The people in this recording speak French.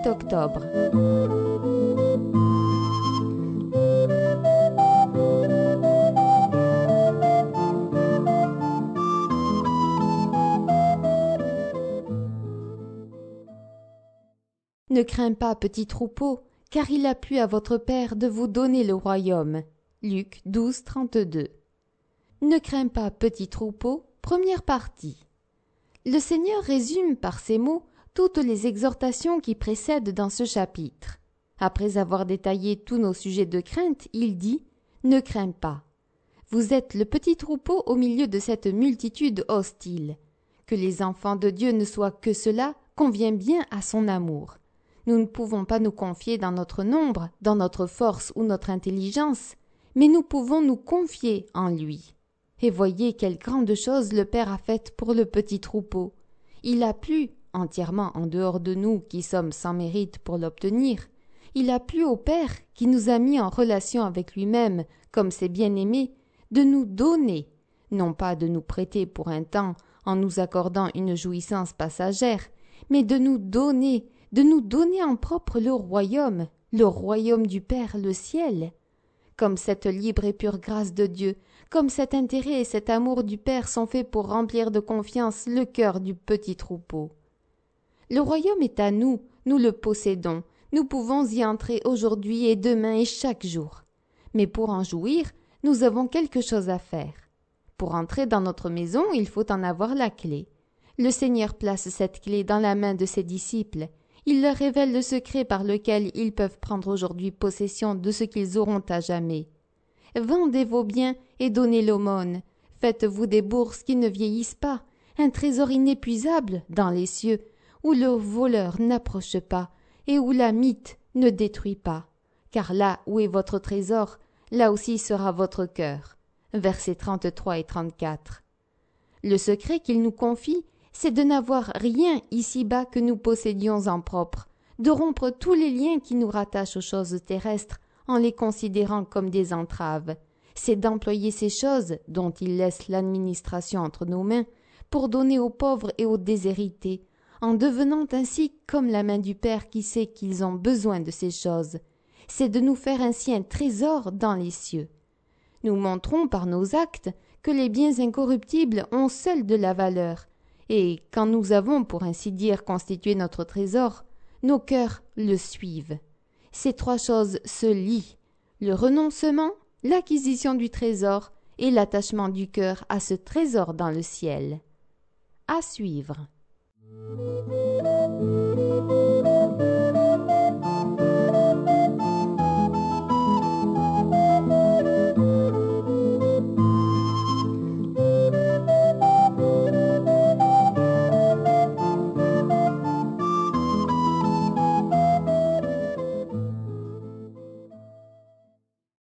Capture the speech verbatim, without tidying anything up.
huit octobre. Ne crains pas, petit troupeau, car il a plu à votre Père de vous donner le royaume. Luc douze, trente-deux. Ne crains pas, petit troupeau, première partie. Le Seigneur résume par ces mots toutes les exhortations qui précèdent dans ce chapitre. Après avoir détaillé tous nos sujets de crainte, il dit « Ne crains pas ». Vous êtes le petit troupeau au milieu de cette multitude hostile. Que les enfants de Dieu ne soient que cela convient bien à son amour. Nous ne pouvons pas nous confier dans notre nombre, dans notre force ou notre intelligence, mais nous pouvons nous confier en lui. Et voyez quelle grande chose le Père a faite pour le petit troupeau. Il a plu, entièrement en dehors de nous qui sommes sans mérite pour l'obtenir, il a plu au Père qui nous a mis en relation avec lui-même, comme ses bien-aimés, de nous donner, non pas de nous prêter pour un temps en nous accordant une jouissance passagère, mais de nous donner, de nous donner en propre le royaume, le royaume du Père, le ciel. Comme cette libre et pure grâce de Dieu, comme cet intérêt et cet amour du Père sont faits pour remplir de confiance le cœur du petit troupeau. Le royaume est à nous, nous le possédons, nous pouvons y entrer aujourd'hui et demain et chaque jour. Mais pour en jouir, nous avons quelque chose à faire. Pour entrer dans notre maison, il faut en avoir la clé. Le Seigneur place cette clé dans la main de ses disciples. Il leur révèle le secret par lequel ils peuvent prendre aujourd'hui possession de ce qu'ils auront à jamais. Vendez vos biens et donnez l'aumône. Faites-vous des bourses qui ne vieillissent pas, un trésor inépuisable dans les cieux, où le voleur n'approche pas et où la mite ne détruit pas. Car là où est votre trésor, là aussi sera votre cœur. Versets trente-trois et trente-quatre. Le secret qu'il nous confie, c'est de n'avoir rien ici-bas que nous possédions en propre, de rompre tous les liens qui nous rattachent aux choses terrestres en les considérant comme des entraves. C'est d'employer ces choses, dont il laisse l'administration entre nos mains, pour donner aux pauvres et aux déshérités, en devenant ainsi comme la main du Père qui sait qu'ils ont besoin de ces choses. C'est de nous faire ainsi un trésor dans les cieux. Nous montrons par nos actes que les biens incorruptibles ont seuls de la valeur, et quand nous avons, pour ainsi dire, constitué notre trésor, nos cœurs le suivent. Ces trois choses se lient, le renoncement, l'acquisition du trésor et l'attachement du cœur à ce trésor dans le ciel. À suivre.